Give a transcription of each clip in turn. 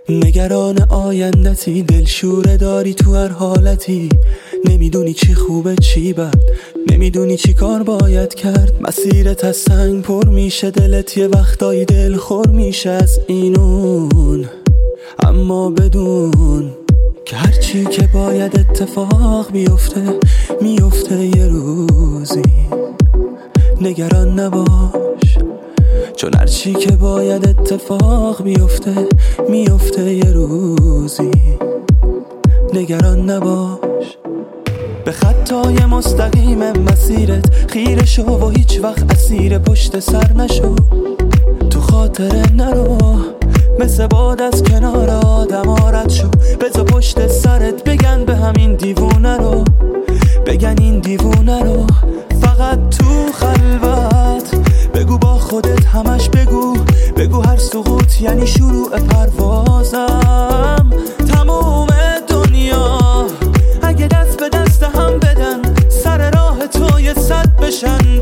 نگران آیندتی، دلشوره داری تو هر حالتی. نمیدونی چی خوبه چی بد، نمیدونی چی کار باید کرد. مسیرت از سنگ پر میشه، دلت یه وقتایی دل خور میشه از اینون. اما بدون که هرچی که باید اتفاق بیفته میفته یه روزی. نگران نباش، چون هرچی که باید اتفاق بیفته میفته یه روزی. نگران نباش، به خطای مستقیم مسیرت خیره شو و هیچ وقت اسیر پشت سر نشو. تو خاطره نرو، مثل باد از کنار آدم رد شو. بذار پشت سرت بگن به همین دیوونه رو، بگن این دیوونه رو. فقط تو خلوت بگو با خودت، همش بگو هر سقوط یعنی شروع پروازم. تموم دنیا اگه دست به دست هم بدن، سر راه تو یه صد بشن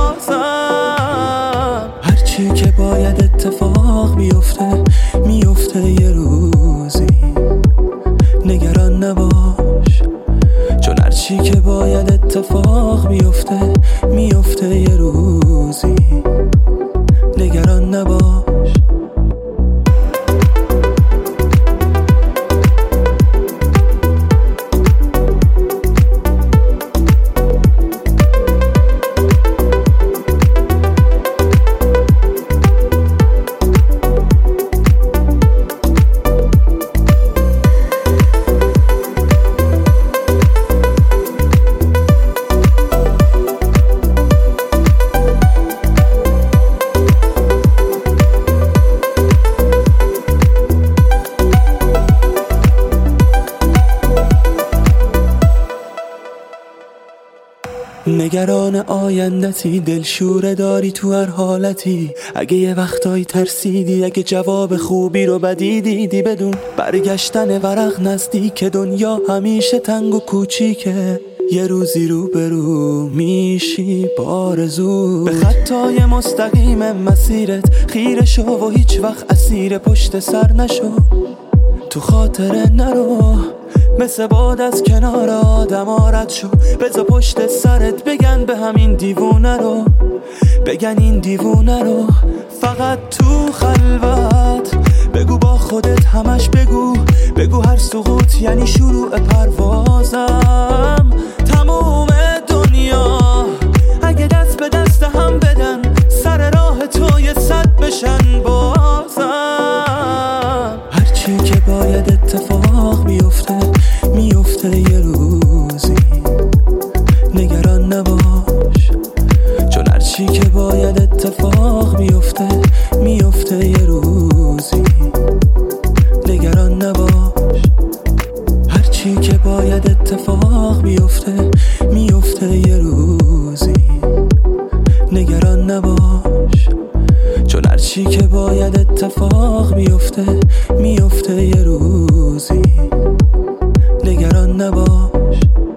بازم. هرچی که باید اتفاق بیفته میفته یه روزی. نگران نباش، چون هرچی که باید اتفاق بیفته میفته یه روزی. نگران نباش. نگران آیندتی، دلشوره داری تو هر حالتی. اگه یه وقتایی ترسیدی، اگه جواب خوبی رو بدی دیدی، بدون برگشتن ورق نزدیک. دنیا همیشه تنگ و کوچیکه، یه روزی رو برو میشی بارزو. به خطای مستقیم مسیرت خیره شو و هیچ وقت اسیر پشت سر نشو. تو خاطره نرو، مثل باد از کنار آدم رد شو. بذار پشت سرت بگن به همین دیوونه رو، بگن این دیوونه رو. فقط تو خلوت بگو با خودت، همش بگو هر سقوط یعنی شروع پروازم. تموم دنیا اگه دست به دست هم بدن، سر راه تو یه صد بشن بازم. هرچی که باید اتفاق بیفته میفته یه روزی. نگران نباش، چون هرچی که باید اتفاق بیفته میفته یه روزی. نگران نباش، هرچی که باید اتفاق بیفته میفته یه روزی. نگران نباش، چون هرچی که باید اتفاق بیفته میفته یه روزی. نگران نباش.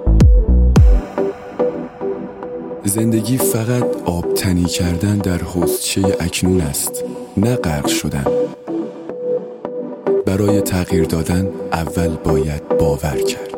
زندگی فقط آبتنی کردن در حوضچه اکنون است، نه غرق شدن. برای تغییر دادن اول باید باور کرد.